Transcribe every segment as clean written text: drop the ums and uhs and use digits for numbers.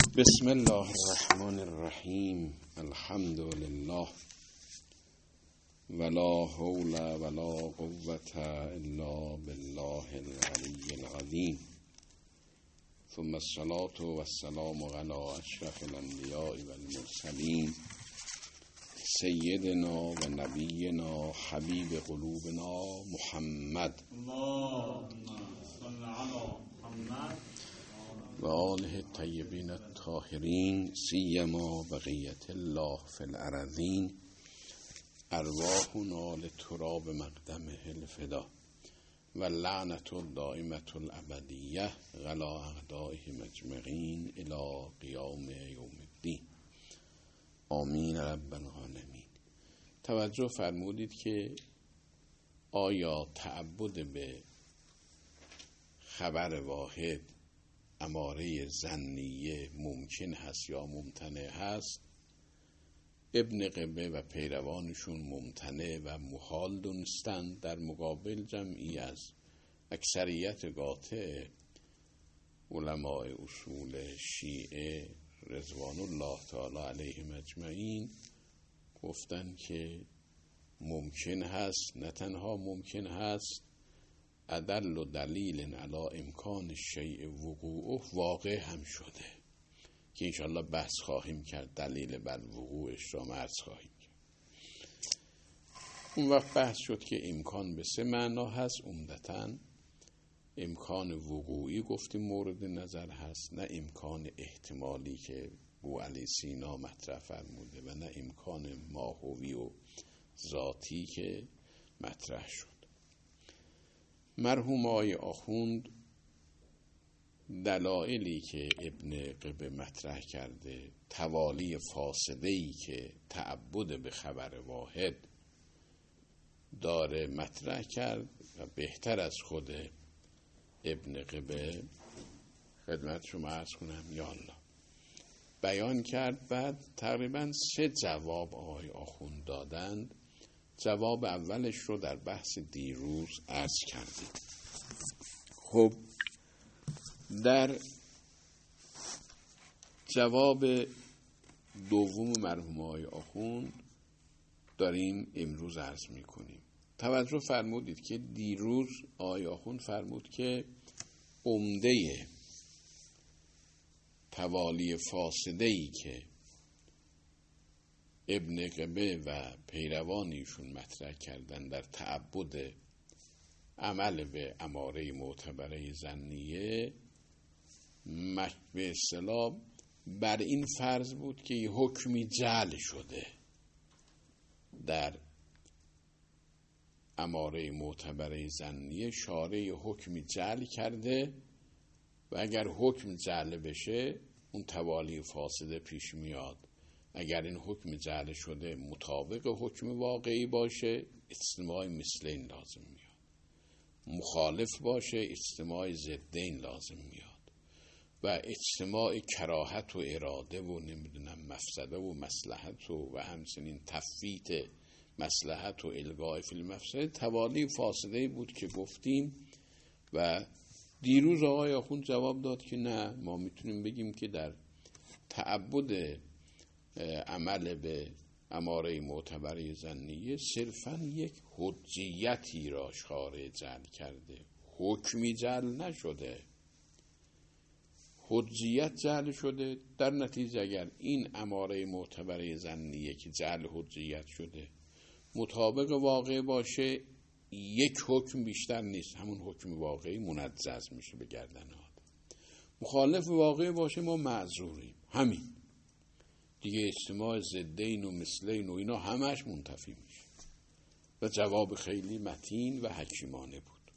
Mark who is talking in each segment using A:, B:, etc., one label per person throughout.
A: بسم الله الرحمن الرحیم. الحمد لله ولا حول ولا قوة الا بالله العلی العظیم. ثم الصلاة والسلام على اشرف الانبیاء والمرسلین سیدنا و نبینا حبیب قلوبنا محمد و آله الطیبین الطاهرین سیما بقیت الله فی الارضین ارواحنا لتراب مقدمه الفدا و لعنت الدائمة الابدیه على اعدائهم اجمعین الی قیام یوم الدین. آمین رب العالمین. توجه فرمودید که آیا تعبد به خبر واحد اماره ظنیه ممکن هست یا ممتنع هست؟ ابن قبه و پیروانشون ممتنع و محال دونستند، در مقابل جمعی از اکثریت قاطع علماء اصول شیعه رضوان الله تعالی علیهم اجمعین گفتن که ممکن هست. نه تنها ممکن هست، ادل و دلیل علی امکان شیء وقوعه واقع هم شده که انشاءالله بحث خواهیم کرد، دلیل بر وقوعش را عرض خواهیم کرد. اون وقت بحث شد که امکان به سه معنا هست. عمدتاً امکان وقوعی گفتیم مورد نظر هست، نه امکان احتمالی که بوعلی سینا مطرح فرموده و نه امکان ماهوی و ذاتی که مطرح شد. مرحوم آقای آخوند دلایلی که ابن قبه مطرح کرده، توالی فاسده‌ای که تعبد به خبر واحد داره مطرح کرد و بهتر از خود ابن قبه خدمت شما عرض کنم یا الله بیان کرد. بعد تقریبا 3 جواب آقای آخوند دادند. جواب اولش رو در بحث دیروز عرض کردیم. خب در جواب دوم مرحوم آقای آخوند داریم امروز عرض میکنیم. توجه فرمودید که دیروز آقای آخوند فرمود که عمده توالی فاسده‌ای که ابن قبه و پیروانیشون مطرح کردن در تعبد عمل به اماره معتبره ظنیه به اصطلاح بر این فرض بود که یه حکمی جعل شده در اماره معتبره ظنیه، شارع حکمی جعل کرده و اگر حکم جعل بشه اون توالی فاسده پیش میاد. اگر این حکم جعل شده مطابق حکم واقعی باشه اجتماع مثلین لازم میاد، مخالف باشه اجتماع ضدین لازم میاد و اجتماع کراهت و اراده و نمیدونم مفسده و مصلحت و همچنین تفویت مصلحت و الغاء فی المفسده توالی فاسده بود که گفتیم. و دیروز آقای آخوند جواب داد که نه، ما میتونیم بگیم که در تعبد عمل به اماره معتبره ظنیه صرفاً یک حجیتی را شارع جعل کرده، حکمی جعل نشده، حجیت جعل شده. در نتیجه اگر این اماره معتبره ظنیه که جعل حجیت شده مطابق واقع باشه یک حکم بیشتر نیست، همون حکم واقعی منجز میشه به گردن آدم. مخالف واقع باشه ما معذوریم، همین دیگه اجتماع ضدین و مثلین و اینا همش منتفی میشه. و جواب خیلی متین و حکیمانه بود.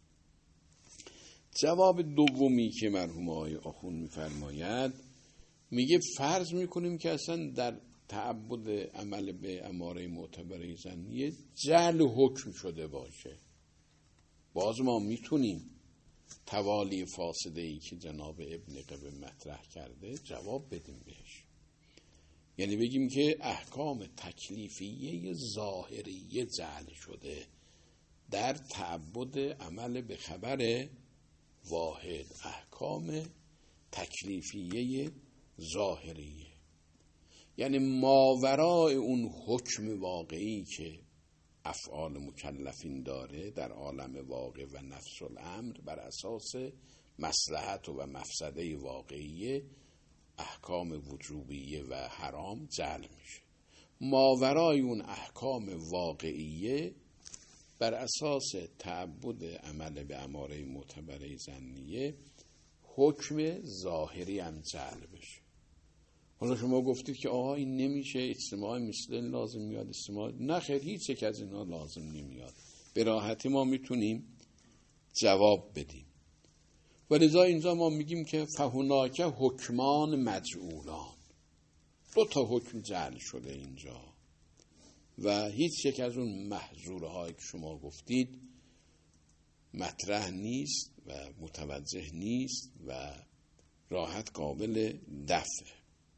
A: جواب دومی که مرحوم آقای آخوند میفرماید، میگه فرض میکنیم که اصلا در تعبد عمل به اماره معتبره ظنیه جعل حکم شده باشه، باز ما میتونیم توالی فاسده‌ای که جناب ابن قبه مطرح کرده جواب بدیم بهش. یعنی بگیم که احکام تکلیفیه ظاهریه جعل شده در تعبد عمل به خبر واحد، احکام تکلیفیه ظاهریه، یعنی ماورای اون حکم واقعی که افعال مکلفین داره در عالم واقع و نفس الامر، بر اساس مصلحت و مفسده واقعی احکام وجوبیه و حرام جعل میشه. ماورای اون احکام واقعیه بر اساس تعبد عمل به اماره معتبره ظنیه حکم ظاهری هم جعل بشه. حالا شما گفتید که آها این نمیشه، اجتماع مثل لازم میاد، اجتماع نه خیر، هیچ یک از اینا لازم نمیاد. به راحتی ما میتونیم جواب بدیم. ولذا اینجا ما میگیم که فهناک حکمان مجعولان، 2 تا حکم جعل شده اینجا و هیچ یک از اون محظورهایی که شما گفتید مطرح نیست و متوجه نیست و راحت قابل دفعه.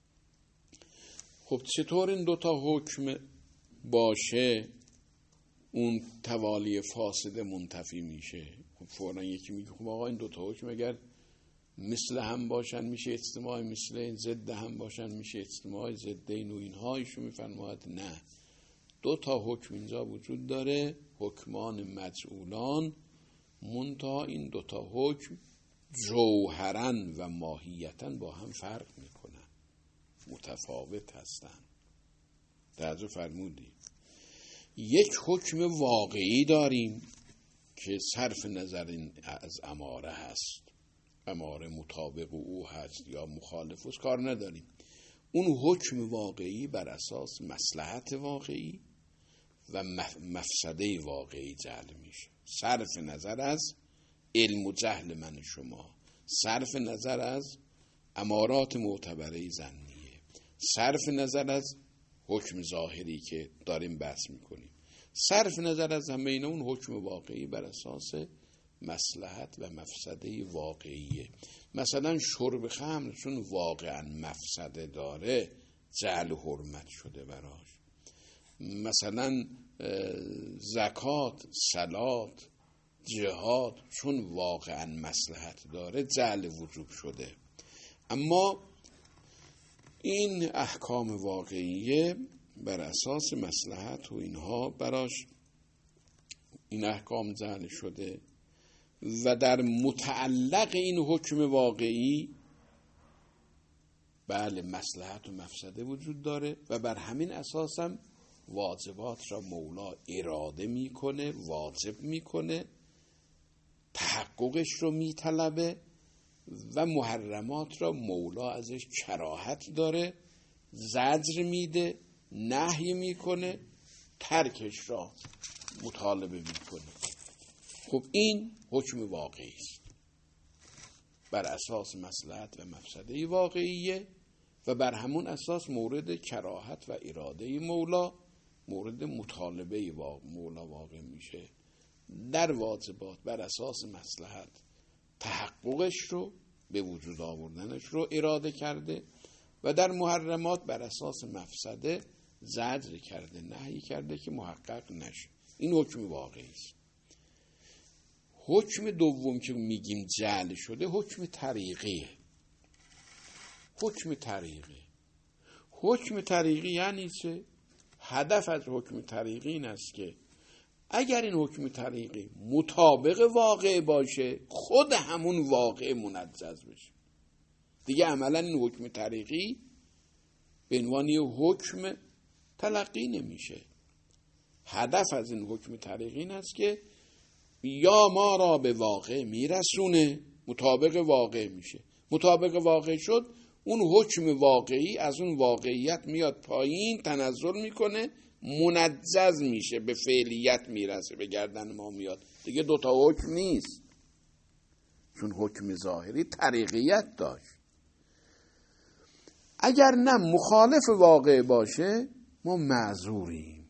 A: خب چطور این 2 تا حکم باشه اون توالی فاسد منتفی میشه؟ خب فوراً یکی میگه خب آقا این 2 تا حکم اگر مثل هم باشن میشه اجتماع مثل، ضد هم باشن میشه اجتماع ضدین و اینها. ایشون میفرماید نه، 2 تا حکم اینجا وجود داره، حکمان مجعولان، منتها این 2 تا حکم جوهرن و ماهیتاً با هم فرق میکنن، متفاوت هستن. توجه فرمودید؟ یک حکم واقعی داریم که صرف نظر از اماره هست، اماره مطابق او هست یا مخالف است کار نداریم. اون حکم واقعی بر اساس مصلحت واقعی و مفسده واقعی جعل میشه، صرف نظر از علم و جهل من شما، صرف نظر از امارات معتبره ظنیه، صرف نظر از حکم ظاهری که داریم بحث میکنیم، صرف نظر از همه اینا اون حکم واقعی بر اساس مصلحت و مفسده واقعیه. مثلا شرب خمر چون واقعا مفسده داره جعل حرمت شده براش. مثلا زکات، صلات، جهاد چون واقعا مصلحت داره جعل وجوب شده. اما این احکام واقعیه بر اساس مصلحت و اینها براش این احکام جعل شده و در متعلق این حکم واقعی بله مصلحت و مفسده وجود داره و بر همین اساس هم واجبات را مولا اراده میکنه، واجب میکنه، تحققش رو میطلبه و محرمات را مولا ازش کراهت داره، زجر میده، نهی میکنه، ترکش را مطالبه میکنه. خب این حکم واقعی است، بر اساس مصلحت و مفسده واقعیه و بر همون اساس مورد کراهت و اراده مولا، مورد مطالبه مولا واقع میشه. در واجبات بر اساس مصلحت تحققش رو به وجود آوردنش رو اراده کرده و در محرمات بر اساس مفسده زجر کرده، نهی کرده که محقق نشه. این حکم واقعی است. حکم دوم که میگیم جعل شده حکم طریقیه. حکم طریقی، حکم طریقی یعنی چه؟ هدف از حکم طریقی این است که اگر این حکم طریقی مطابق واقع باشه خود همون واقع منجز بشه. دیگه عملا این حکم طریقی به عنوان حکم تلقی نمیشه. هدف از این حکم طریقی این است که یا ما را به واقع میرسونه، مطابق واقع میشه، مطابق واقع شد اون حکم واقعی از اون واقعیت میاد پایین، تنزل میکنه، منجز میشه، به فعلیت میرسه، به گردن ما میاد. دیگه 2 تا حکم نیست، چون حکم ظاهری طریقیت داشت. اگر نه مخالف واقع باشه ما معذوریم،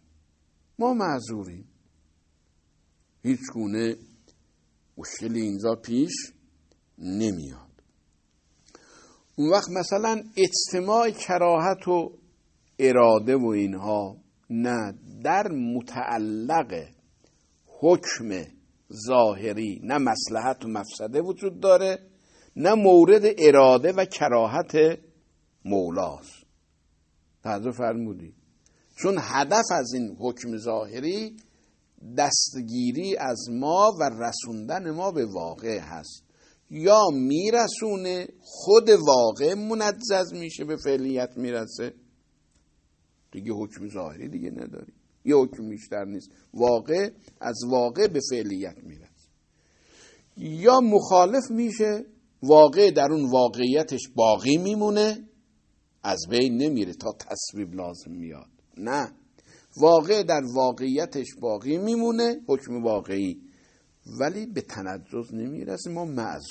A: هیچ گونه مشکلی اینجا پیش نمیاد. اون وقت مثلا اجتماع کراهت و اراده و اینها نه در متعلق حکم ظاهری نه مصلحت و مفسده وجود داره، نه مورد اراده و کراهت مولاست. توجه فرمودی؟ چون هدف از این حکم ظاهری دستگیری از ما و رسوندن ما به واقع هست. یا میرسونه خود واقع منجز میشه به فعلیت میرسه، دیگه حکم ظاهری دیگه نداریم، یه حکم بیشتر نیست، واقع از واقع به فعلیت میرسه. یا مخالف میشه، واقع در اون واقعیتش باقی میمونه، از بین نمیره تا تصویب لازم میاد. نه، واقع در واقعیتش باقی میمونه، حکم واقعی، ولی به تنجز نمیرسه. ما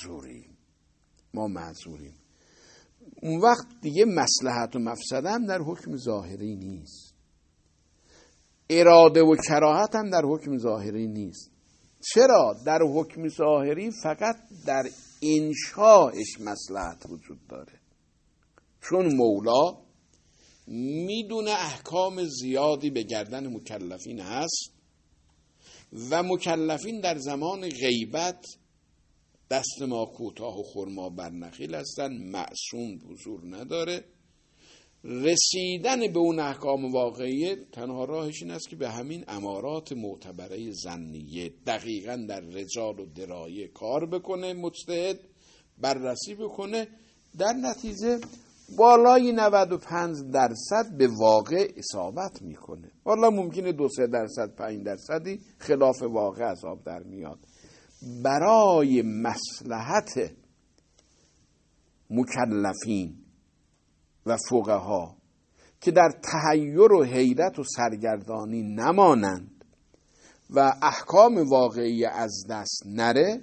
A: معذوریم. اون وقت دیگه مصلحت و مفسده هم در حکم ظاهری نیست، اراده و کراهت هم در حکم ظاهری نیست. چرا؟ در حکم ظاهری فقط در انشاءش مصلحت وجود داره، چون مولا میدونه احکام زیادی به گردن مکلفین هست و مکلفین در زمان غیبت دست ما کوتاه و خرما بر نخیل هستن، معصوم حضور نداره. رسیدن به اون احکام واقعیه تنها راهش این است که به همین امارات معتبره ظنیه دقیقاً در رجال و درایه کار بکنه، مجتهد بررسی بکنه، در نتیجه بالای 95% به واقع اصابت میکنه. والا ممکنه 2-3%، 5% خلاف واقع از آب در میاد. برای مصلحت مکلفین و فقها که در تحیر و حیرت و سرگردانی نمانند و احکام واقعی از دست نره،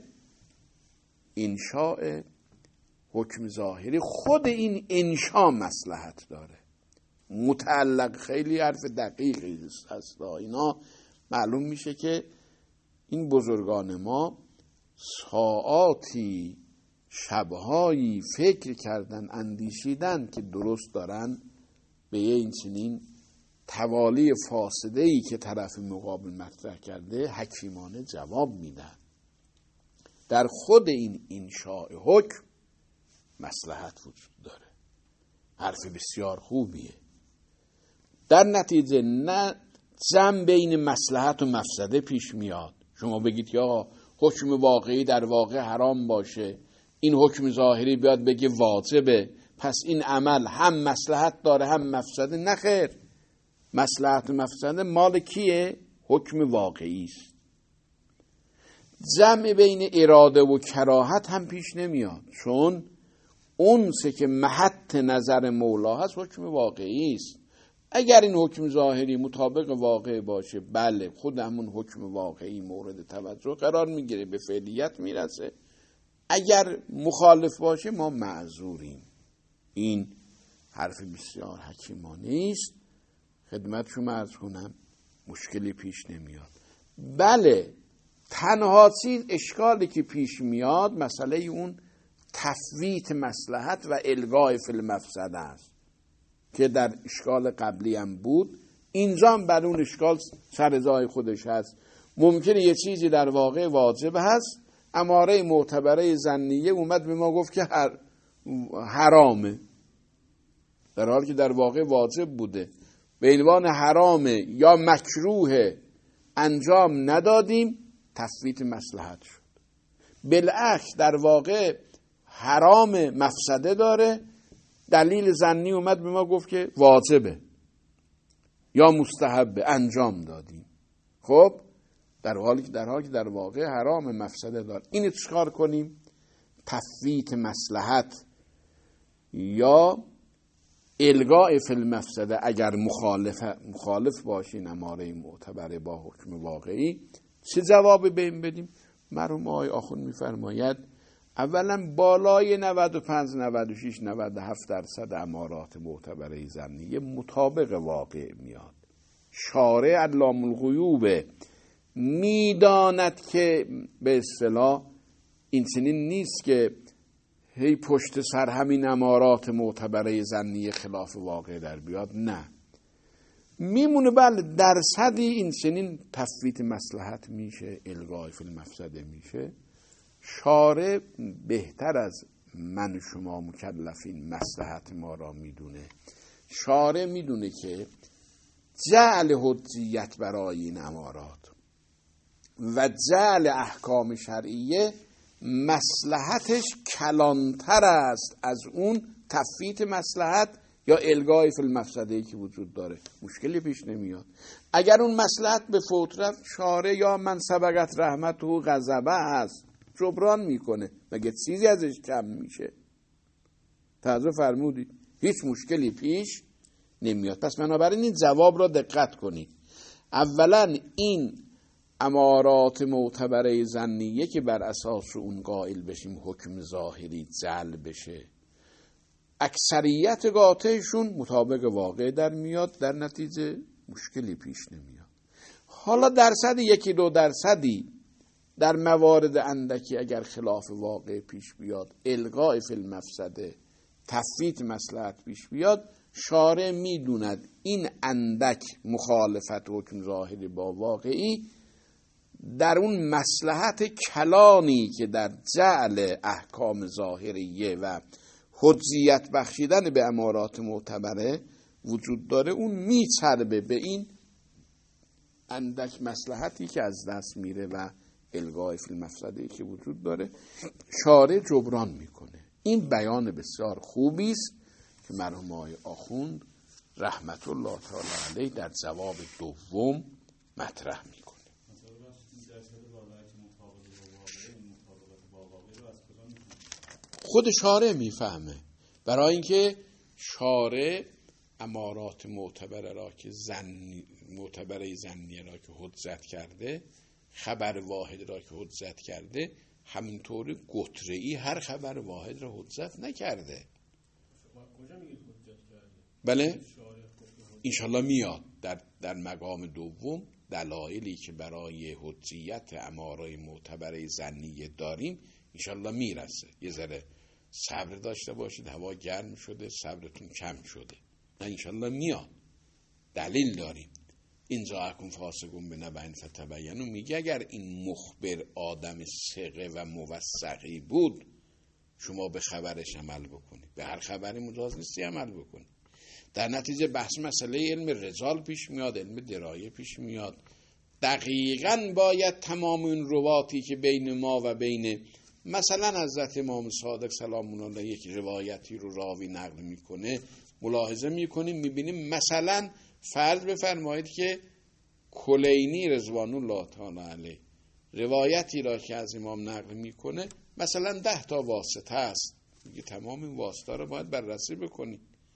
A: انشاء حکم ظاهری خود این انشاء مصلحت داره. متعلق خیلی حرف دقیقی هست، اینا معلوم میشه که این بزرگان ما ساعاتی شبهایی فکر کردن، اندیشیدن که درست دارن به این چنین توالی فاسده‌ای که طرف مقابل مطرح کرده حکیمانه جواب میدن. در خود این انشاء حکم مصلحت وجود داره. حرف بسیار خوبیه. در نتیجه نه جمع بین مصلحت و مفسده پیش میاد. شما بگید یا حکم واقعی در واقع حرام باشه، این حکم ظاهری بیاد بگه واجبه، پس این عمل هم مصلحت داره هم مفسده. نه خیر، مصلحت و مفسده مال کیه؟ حکم واقعی است. جمع بین اراده و کراهت هم پیش نمیاد، چون اون سه که محط نظر مولا هست حکم واقعی است. اگر این حکم ظاهری مطابق واقع باشه، بله خود همون حکم واقعی مورد توجه قرار میگیره، به فعلیت میرسه. اگر مخالف باشه ما معذوریم. این حرف بسیار حکیمانه است، خدمت شما عرض کنم مشکلی پیش نمیاد. بله تنها چیز اشکالی که پیش میاد مسئله اون تفویت مصلحت و الغای فی المفسده است که در اشکال قبلی هم بود. اینجا هم بر اون اشکال سر جای خودش هست. ممکنه یه چیزی در واقع واجب هست، اماره معتبره ظنیه اومد به ما گفت که حرامه، در حالی که در واقع واجب بوده. به عنوان حرامه یا مکروه انجام ندادیم، تفویت مصلحت شد. بالعکس در واقع حرام مفسده داره، دلیل ظنی اومد به ما گفت که واجبه یا مستحبه، انجام دادیم. خب در حالی که در واقع حرام مفسده داره. اینو چیکار کنیم؟ تفویت مصلحت یا الغاء فی المفسده اگر مخالف باشین اماره معتبره با حکم واقعی، چه جواب به این بدیم؟ مرحوم آقای آخوند میفرماید اولا بالای 95 96 97% امارات معتبره ظنیه مطابق واقع میاد. شارع علام الغیوب میداند که به اصطلاح این چنین نیست که هی پشت سر همین امارات معتبره ظنیه خلاف واقع در بیاد. نه، میمونه بله درصدی این چنین تفویت مصلحت میشه، الغای فی المفسده میشه. شارع بهتر از من شما مکلفین مصلحت ما را میدونه. شارع میدونه که جعل حجیت برای این امارات و جعل احکام شرعیه مصلحتش کلانتر است از اون تفویت مصلحت یا الغای فی المفسده که وجود داره. مشکلی پیش نمیاد. اگر اون مصلحت به فوت رفت، شارع یا من سبقت رحمت و غضبه هست، جبران میکنه، مگه چیزی ازش کم میشه؟ توجه فرمودید؟ هیچ مشکلی پیش نمیاد. پس بنابراین این جواب را دقت کنید. اولا این امارات معتبره ظنیه که بر اساس اون قائل بشیم حکم ظاهری جعل بشه، اکثریت قاطعشون مطابق واقع در میاد، در نتیجه مشکلی پیش نمیاد. حالا درصد 1-2 درصدی در موارد اندکی اگر خلاف واقع پیش بیاد، الغاء فی المفسده، تفویت مصلحت پیش بیاد، شارع میدوند این اندک مخالفت حکم ظاهری با واقعی در اون مصلحت کلانی که در جعل احکام ظاهریه و حجیت بخشیدن به امارات معتبره وجود داره، اون میچربه به این اندک مصلحتی که از دست میره و الغای فی المفسده که وجود داره، شارع جبران میکنه. این بیان بسیار خوبی است که مرحوم آقای آخوند رحمت الله تعالی علیه در جواب دوم مطرح میکنه. خود شارع میفهمه، برای اینکه شارع امارات معتبره را که معتبره ظنیه را که حجت کرده، خبر واحد را که حجت کرده، همینطور قطره‌ای هر خبر واحد را حجت نکرده. بله انشالله میاد در مقام دوم دلایلی که برای حجیت امارات معتبره ظنیه داریم انشالله میرسه. یه ذره صبر داشته باشید، هوا گرم شده، صبرتون کم شده. نه انشالله میاد، دلیل داریم. اینجا اکن فاسقون به نبأ فتبینوا میگه اگر این مخبر آدم ثقه و موثقی بود، شما به خبرش عمل بکنید، به هر خبری مجاز نیستی عمل بکنید. در نتیجه بحث مسئله علم رجال پیش میاد، علم درایه پیش میاد. دقیقاً باید تمام این رواتی که بین ما و بین مثلا حضرت امام صادق سلام الله یک روایتی رو راوی نقل میکنه، ملاحظه میکنیم، میبینیم مثلا فرض بفرمایید که کلینی رضوان الله تعالی علیه روایتی را که از امام نقل میکنه مثلا 10 تا واسطه است، میگه تمام این واسطه رو باید بررسی بکنی،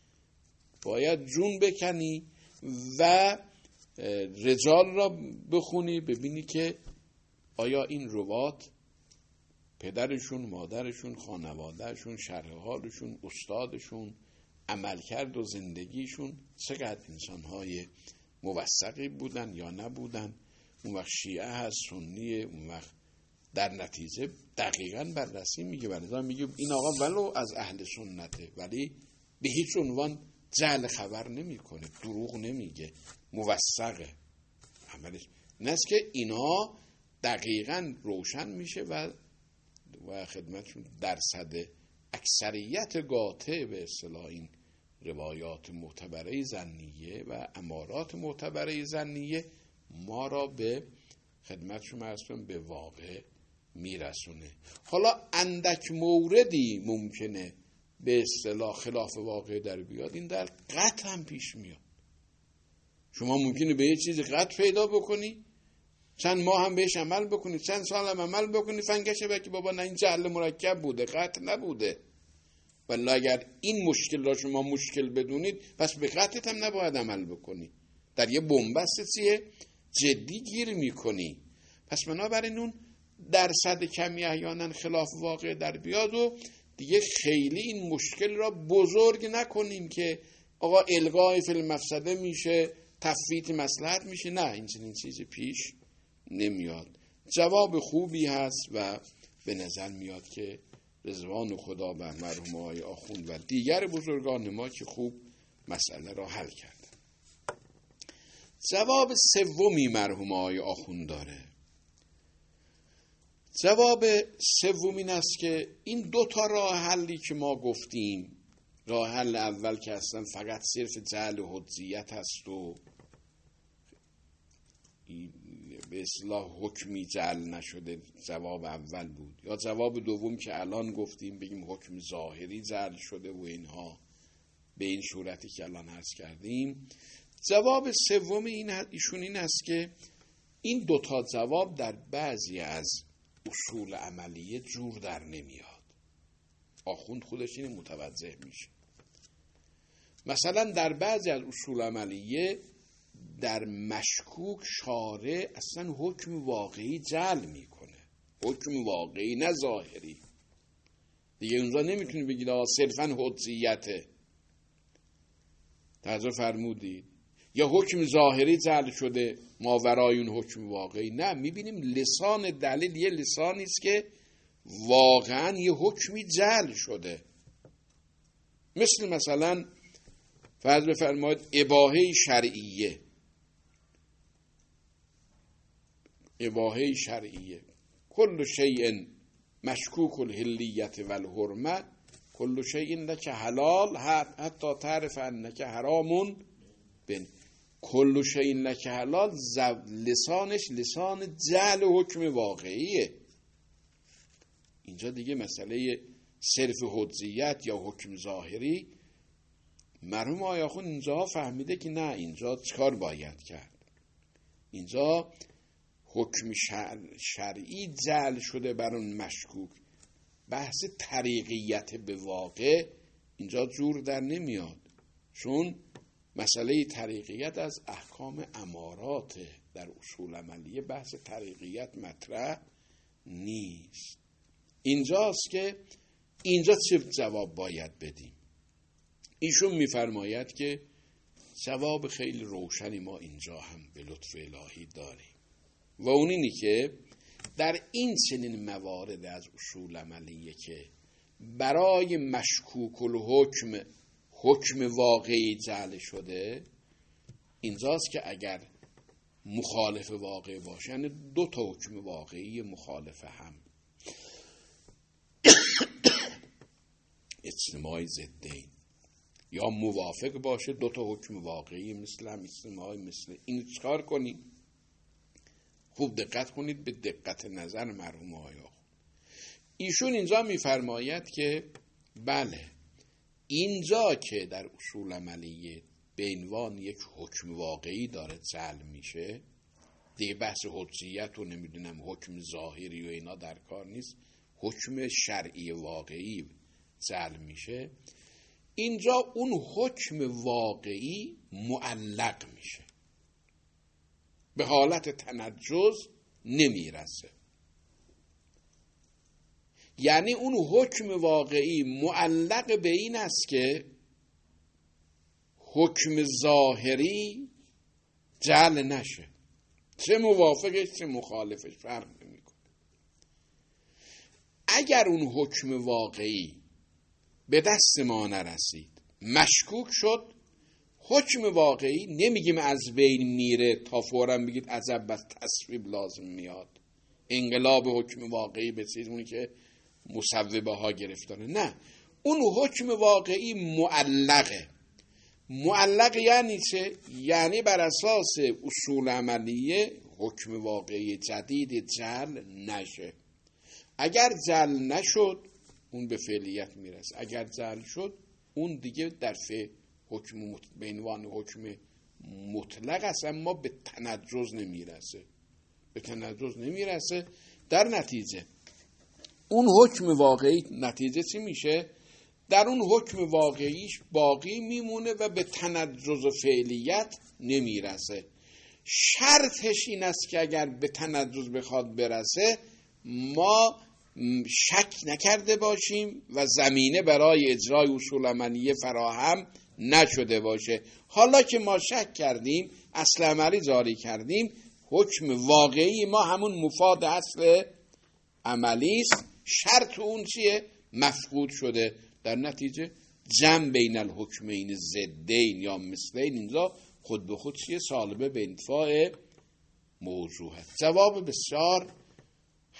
A: باید جون بکنی و رجال را بخونی، ببینی که آیا این روات پدرشون، مادرشون، خانوادهشون، شرح حالشون، استادشون، عملکرد و زندگیشون چقدر انسانهای موثقی بودن یا نبودن. اون وقت شیعه هست، سنیه، اون وقت در نتیجه دقیقاً بررسی میگه. ولی میگه این آقا ولو از اهل سنته ولی به هیچ عنوان جعل خبر نمیکنه، دروغ نمیگه، موثقه عملش. این است که اینا دقیقاً روشن میشه و خدمتشون درصد اکثریت قاطع به اصطلاح این روایات معتبره ظنیه و امارات معتبره ظنیه ما را به خدمت شما هستم به واقع میرسونه. حالا اندک موردی ممکنه به اصطلاح خلاف واقع در بیاد، این در قطع هم پیش میاد. شما ممکنه به یه چیز قطع پیدا بکنی، چند ماه هم بهش عمل بکنی، چند سال هم عمل بکنی، فنگشه بکی بابا نه این جهل مرکب بوده، قطع نبوده. ولی اگر این مشکل را شما مشکل بدونید، پس به قطعت هم نباید عمل بکنی، در یه بنبست چیه جدی گیر میکنی. پس بنابراین اون درصد کمی احیانا خلاف واقع در بیاد و دیگه خیلی این مشکل را بزرگ نکنیم که آقا الغای فی المفسده میشه، تفویت مصلحت میشه. نه، این چنین چیزی پیش نمیاد. جواب خوبی هست و به نظر میاد که رضوان خدا بر مرحوم آقای آخوند و دیگر بزرگان ما که خوب مسئله را حل کرد. جواب سومی مرحوم آقای آخوند داره. جواب سوم این است که این دو تا راه حلی که ما گفتیم، راه حل اول که اصلا فقط صرف جعل حجیت هست و به اصطلاح حکمی جعل نشده، جواب اول بود. یا جواب دوم که الان گفتیم بگیم حکم ظاهری جعل شده و اینها، به این صورتی که الان عرض کردیم. جواب سوم ایشون این است که این دوتا جواب در بعضی از اصول عملیه جور در نمیاد. آخوند خودش این متوجه میشه. مثلا در بعضی از اصول عملیه در مشکوک شارع اصلا حکم واقعی جعل میکنه، حکم واقعی نه ظاهری. دیگه اونجا نمیتونی بگید آقا صرفا حجیته. توجه فرمودید؟ یا حکم ظاهری جعل شده ماورای اون حکم واقعی. نه، میبینیم لسان دلیل یه لسانی است که واقعا یه حکمی جعل شده. مثلا فرض بفرمایید اباحه شرعیه. اباحه شرعیه کل شیء مشکوک الحلیت و الحرمه کل شیء لک حلال حتی تعرف انک حرام بن. کل شیء لک حلال لسانش لسان جعل حکم واقعیه. اینجا دیگه مسئله صرف حجیت یا حکم ظاهری، مرحوم آیاخون اینجا فهمیده که نه، اینجا چیکار باید کرد؟ اینجا حکم شرعی جعل شده بر اون مشکوک. بحث طریقیت به واقع اینجا جور در نمیاد، چون مسئله طریقیت از احکام امارات. در اصول عملیه بحث طریقیت مطرح نیست. اینجاست که اینجا چه جواب باید بدیم؟ ایشون میفرماید که جواب خیلی روشنی ما اینجا هم به لطف الهی داریم و اون اینی که در این چنین موارد از اصول عملیه که برای مشکوک الحکم حکم واقعی جعل شده، اینجاست که اگر مخالف واقع باشه، یعنی دو تا حکم واقعی مخالف هم اجتماعی ضدین، یا موافق باشه دو تا حکم واقعی مثل هم اجتماعی، مثل این چکار کنیم؟ خوب دقت کنید به دقت نظر مرحوم آیا. ایشون اینجا میفرماید که بله، اینجا که در اصول عملیه به عنوان یک حکم واقعی داره جعل میشه، دیگه بحث حجیت و نمیدونم حکم ظاهری و اینا در کار نیست، حکم شرعی واقعی جعل میشه. اینجا اون حکم واقعی معلق میشه، به حالت تنجز نمیرسه. یعنی اون حکم واقعی معلق به این است که حکم ظاهری جعل نشه، چه موافقش چه مخالفش فرق نمیکنه. اگر اون حکم واقعی به دست ما نرسید، مشکوک شد، حکم واقعی نمیگیم از بین میره تا فوراً بگید عجب بس تصویب لازم میاد، انقلاب حکم واقعی به چیزی که مصوبه ها گرفتاره. نه، اون حکم واقعی معلقه. معلق یعنی چه؟ یعنی بر اساس اصول عملیه حکم واقعی جدید جعل نشه. اگر جعل نشد اون به فعلیت میرسه، اگر جعل شد اون دیگه در حکم به عنوان حکم مطلق است، اما به تنجز نمیرسه. به تنجز نمیرسه. در نتیجه اون حکم واقعی نتیجه چی میشه؟ در اون حکم واقعیش باقی میمونه و به تنجز و فعلیت نمیرسه. شرطش این است که اگر به تنجز بخواد برسه ما شک نکرده باشیم و زمینه برای اجرای اصول عملیه فراهم نشده باشه. حالا که ما شک کردیم، اصل عملی جاری کردیم، حکم واقعی ما همون مفاد اصل عملی است، شرط اون چیه؟ مفقود شده. در نتیجه جمع بین الحکمین ضدین یا مثلین اینجا خود به خود چیه؟ سالبه به انتفاع موضوع هست. جواب بسیار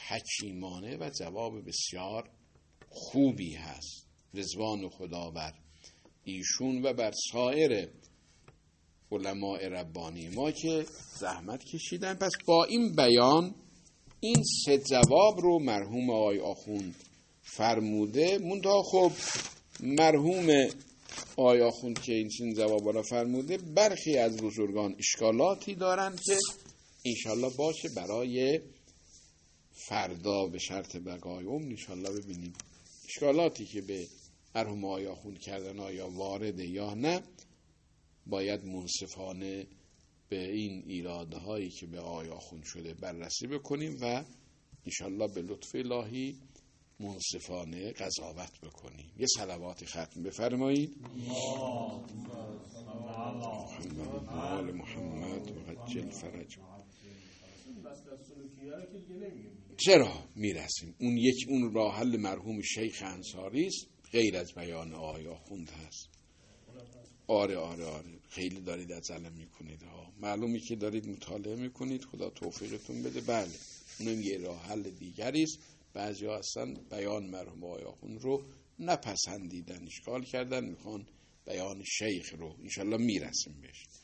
A: حکیمانه و جواب بسیار خوبی هست. رضوان خدا بر ایشون و بر سایر علماء ربانی ما که زحمت کشیدن. پس با این بیان این 3 جواب رو مرحوم آقای آخوند فرموده. منتها خب مرحوم آقای آخوند که این 3 جواب را فرموده، برخی از بزرگان اشکالاتی دارن که انشالله باشه برای فردا به شرط بقای عمر انشالله ببینیم اشکالاتی که به مرحوم آقای آخوند کردن آیا وارده یا نه. باید منصفانه به این ایرادهایی که به آقای آخوند شده بررسی بکنیم و انشالله به لطف الهی منصفانه قضاوت بکنیم. یه صلوات ختم بفرمایید. محمد محمد و عجل فرج. چرا میرسیم؟ اون راه حل مرحوم شیخ انصاری است، غیر از بیان آقای آخوند هست. آره خیلی دارید عجله میکنید ها. معلومی که دارید مطالعه میکنید، خدا توفیقتون بده. بله اونم یه راه حل دیگری است. بعضیا اصلا بیان مرحوم آقای آخوند رو نپسندیدن، اشکال کردن، میخوان بیان شیخ رو. انشالله میرسیم بهش.